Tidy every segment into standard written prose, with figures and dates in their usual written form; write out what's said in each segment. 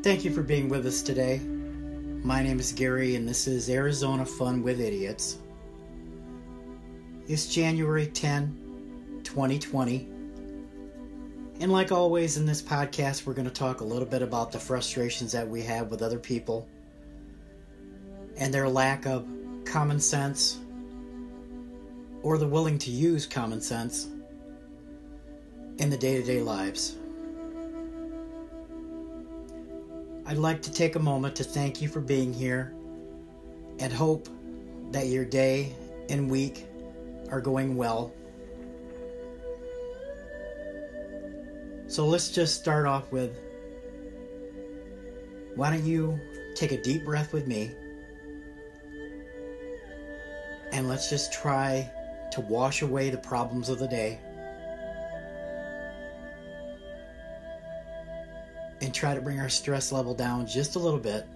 Thank you for being with us today. My name is Gary and this is Arizona Fun with Idiots. It's January 10, 2020. And like always in this podcast, we're going to talk a little bit about the frustrations that we have with other people and their lack of common sense or the willing to use common sense in the day-to-day lives. I'd like to take a moment to thank you for being here and hope that your day and week are going well. So let's just start off with, why don't you take a deep breath with me and let's just try to wash away the problems of the day and try to bring our stress level down just a little bit.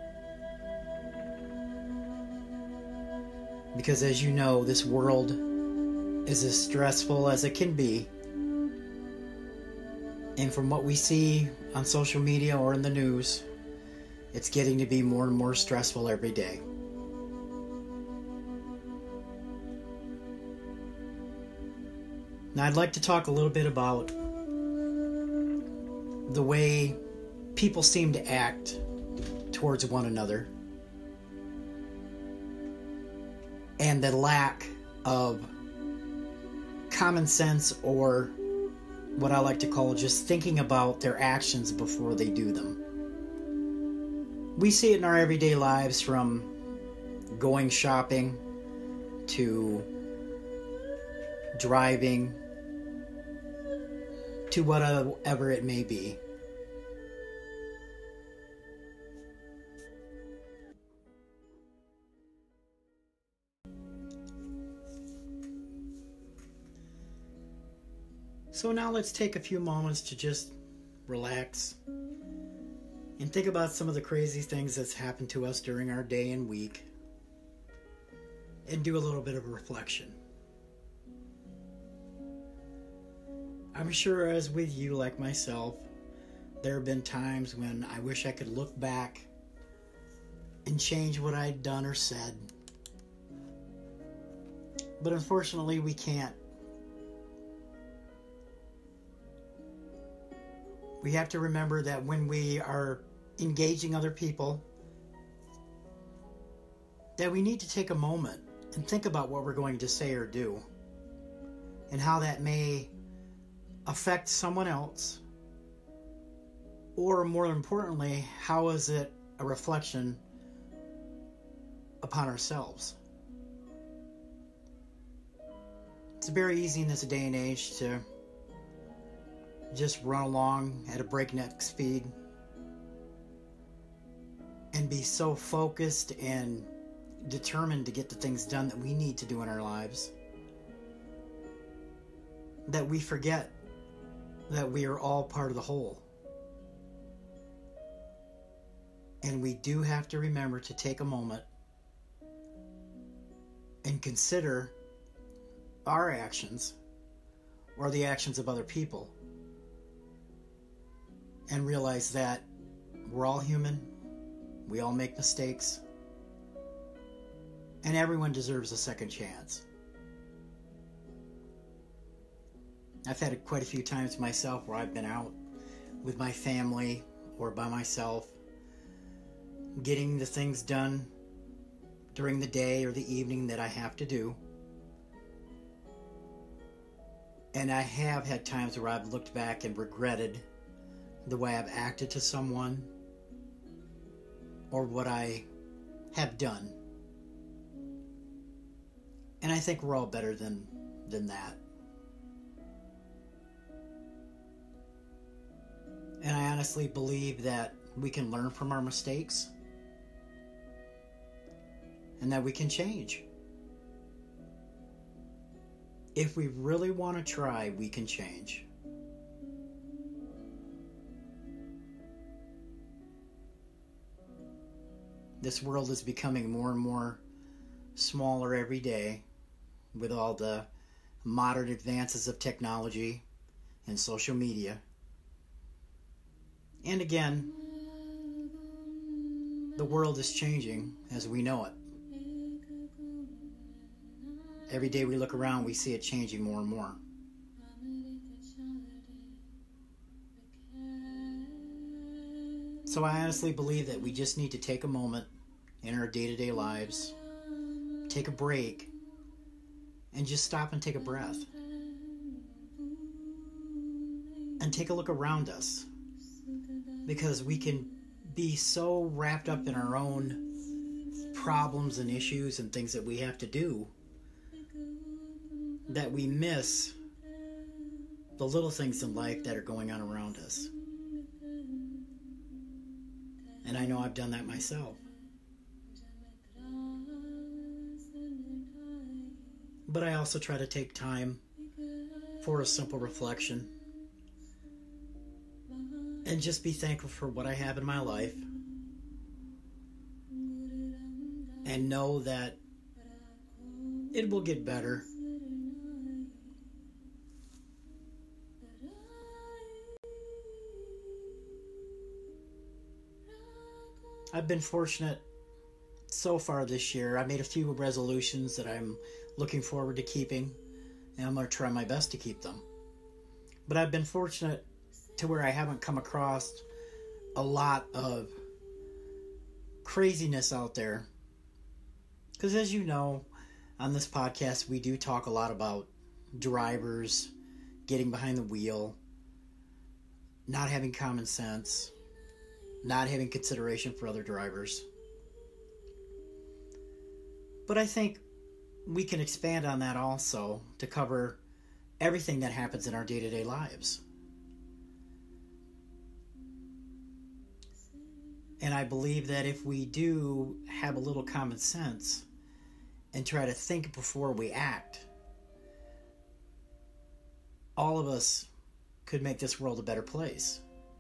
Because as you know, this world is as stressful as it can be. And from what we see on social media or in the news, it's getting to be more and more stressful every day. Now I'd like to talk a little bit about the way people seem to act towards one another and the lack of common sense, or what I like to call just thinking about their actions before they do them. We see it in our everyday lives, from going shopping to driving to whatever it may be. So now let's take a few moments to just relax and think about some of the crazy things that's happened to us during our day and week and do a little bit of a reflection. I'm sure as with you, like myself, there have been times when I wish I could look back and change what I'd done or said. But unfortunately, we can't. We have to remember that when we are engaging other people, that we need to take a moment and think about what we're going to say or do and how that may affect someone else, or more importantly, how is it a reflection upon ourselves. It's very easy in this day and age to just run along at a breakneck speed and be so focused and determined to get the things done that we need to do in our lives that we forget that we are all part of the whole. And we do have to remember to take a moment and consider our actions or the actions of other people and realize that we're all human, we all make mistakes, and everyone deserves a second chance. I've had it quite a few times myself where I've been out with my family or by myself, getting the things done during the day or the evening that I have to do. And I have had times where I've looked back and regretted the way I've acted to someone or what I have done. And I think we're all better than that. And I honestly believe that we can learn from our mistakes and that we can change. If we really want to try, we can change. This world is becoming more and more smaller every day with all the modern advances of technology and social media. And again, the world is changing as we know it. Every day we look around, we see it changing more and more. So I honestly believe that we just need to take a moment in our day-to-day lives, take a break, and just stop and take a breath. And take a look around us. Because we can be so wrapped up in our own problems and issues and things that we have to do that we miss the little things in life that are going on around us. And I know I've done that myself. But I also try to take time for a simple reflection and just be thankful for what I have in my life and know that it will get better. I've been fortunate so far this year. I made a few resolutions that I'm looking forward to keeping, and I'm going to try my best to keep them. But I've been fortunate to where I haven't come across a lot of craziness out there. Because as you know, on this podcast, we do talk a lot about drivers getting behind the wheel, not having common sense, not having consideration for other drivers. But I think we can expand on that also to cover everything that happens in our day-to-day lives. And I believe that if we do have a little common sense and try to think before we act, all of us could make this world a better place.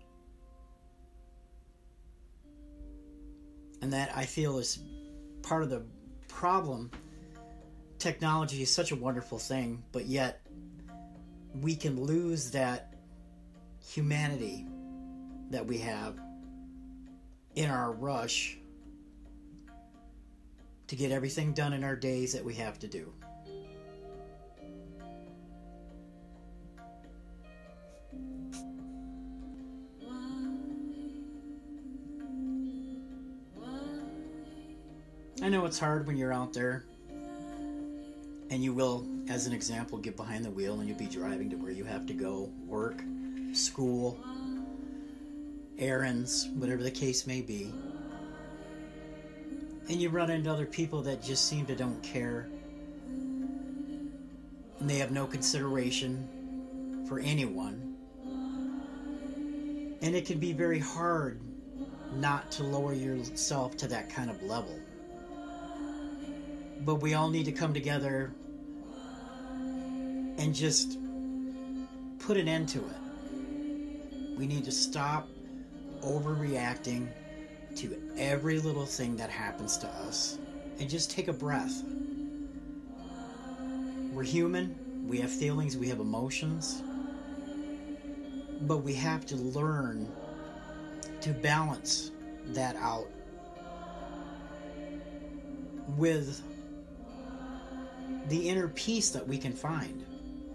And that, I feel, is part of the problem. Technology is such a wonderful thing, but yet we can lose that humanity that we have in our rush to get everything done in our days that we have to do. I know it's hard when you're out there and you will, as an example, get behind the wheel and you'll be driving to where you have to go, work, school, errands, whatever the case may be. And you run into other people that just seem to don't care. And they have no consideration for anyone. And it can be very hard not to lower yourself to that kind of level. But we all need to come together and just put an end to it. We need to stop overreacting to every little thing that happens to us and just take a breath. We're human, we have feelings, we have emotions, but we have to learn to balance that out with the inner peace that we can find.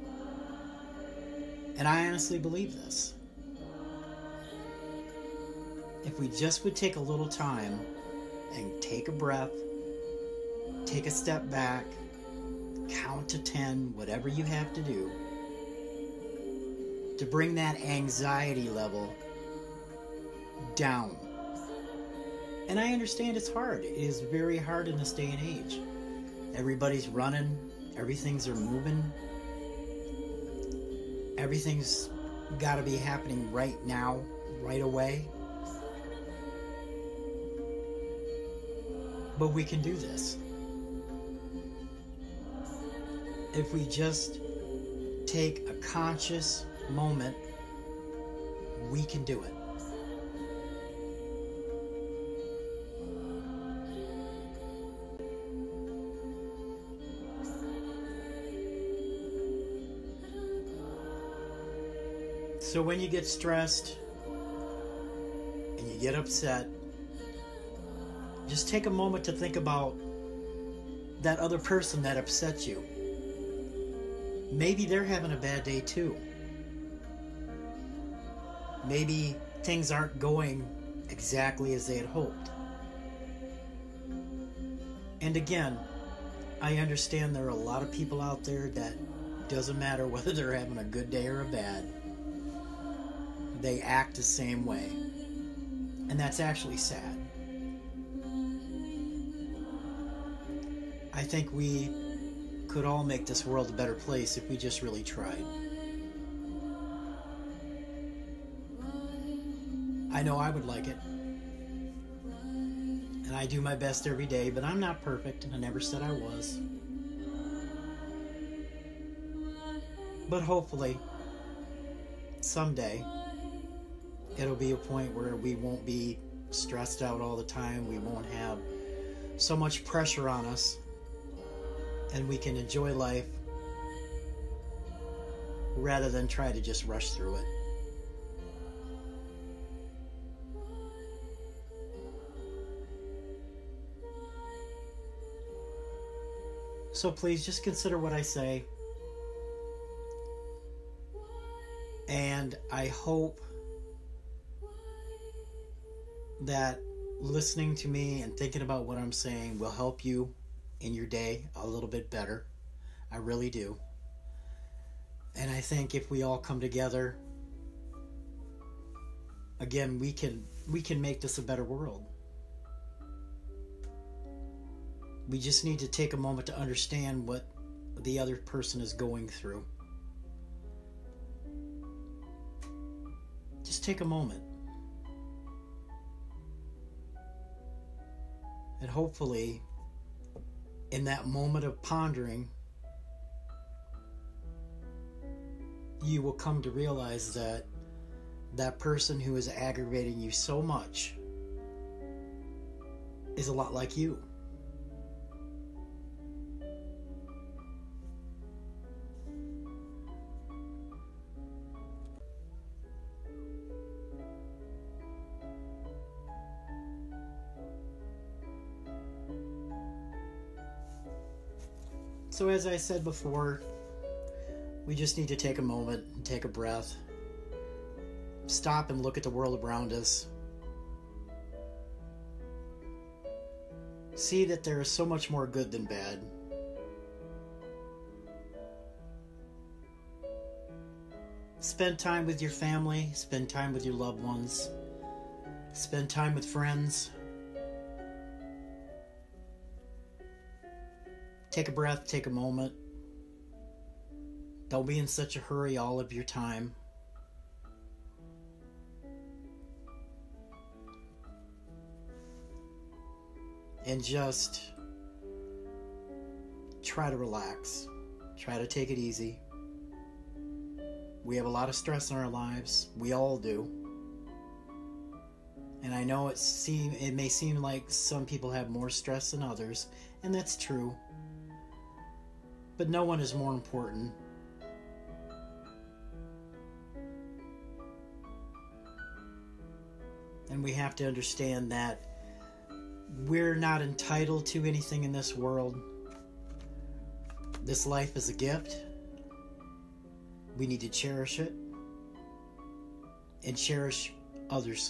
And I honestly believe this. If we just would take a little time and take a breath, take a step back, count to 10, whatever you have to do, to bring that anxiety level down. And I understand it's hard. It is very hard in this day and age. Everybody's running, everything's moving, everything's got to be happening right now, right away. But we can do this. If we just take a conscious moment, we can do it. So when you get stressed and you get upset, Just take a moment to think about that other person that upset you. Maybe they're having a bad day too. Maybe things aren't going exactly as they had hoped. And again, I understand there are a lot of people out there that doesn't matter whether they're having a good day or a bad, they act the same way. And that's actually sad. I think we could all make this world a better place if we just really tried. I know I would like it. And I do my best every day, but I'm not perfect, and I never said I was. But hopefully, someday, it'll be a point where we won't be stressed out all the time, we won't have so much pressure on us, and we can enjoy life rather than try to just rush through it. So please just consider what I say. And I hope that listening to me and thinking about what I'm saying will help you in your day a little bit better. I really do. And I think if we all come together, again, we can make this a better world. We just need to take a moment to understand what the other person is going through. Just take a moment. And hopefully, in that moment of pondering, you will come to realize that that person who is aggravating you so much is a lot like you. So as I said before, we just need to take a moment and take a breath. Stop and look at the world around us. See that there is so much more good than bad. Spend time with your family, spend time with your loved ones, spend time with friends. Take a breath, take a moment. Don't be in such a hurry all of your time. And just try to relax. Try to take it easy. We have a lot of stress in our lives. We all do. And I know it may seem like some people have more stress than others, and that's true. But no one is more important. And we have to understand that we're not entitled to anything in this world. This life is a gift. We need to cherish it and cherish others.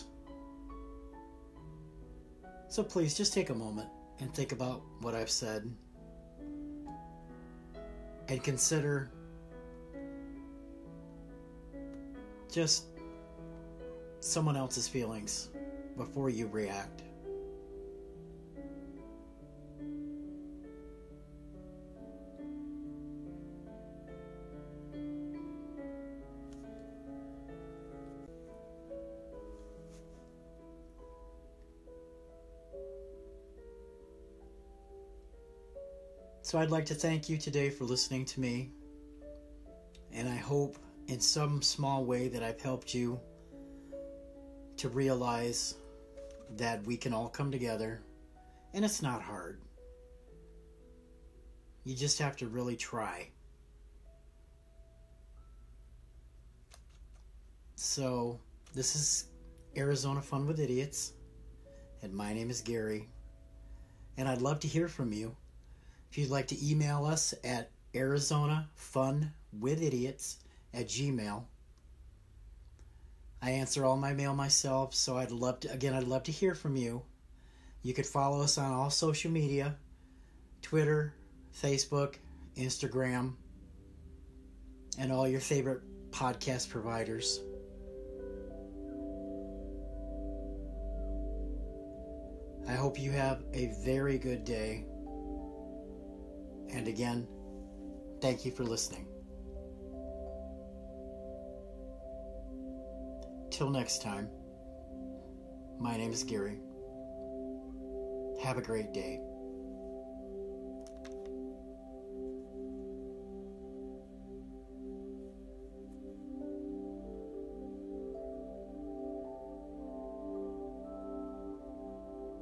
So please just take a moment and think about what I've said. And consider just someone else's feelings before you react. So I'd like to thank you today for listening to me, and I hope in some small way that I've helped you to realize that we can all come together, and it's not hard. You just have to really try. So this is Arizona Fun with Idiots, and my name is Gary. And I'd love to hear from you. If you'd like to email us at arizonafunwithidiots@gmail.com. I answer all my mail myself, so I'd love to hear from you. You could follow us on all social media, Twitter, Facebook, Instagram, and all your favorite podcast providers. I hope you have a very good day. And again, thank you for listening. Till next time, my name is Gary. Have a great day.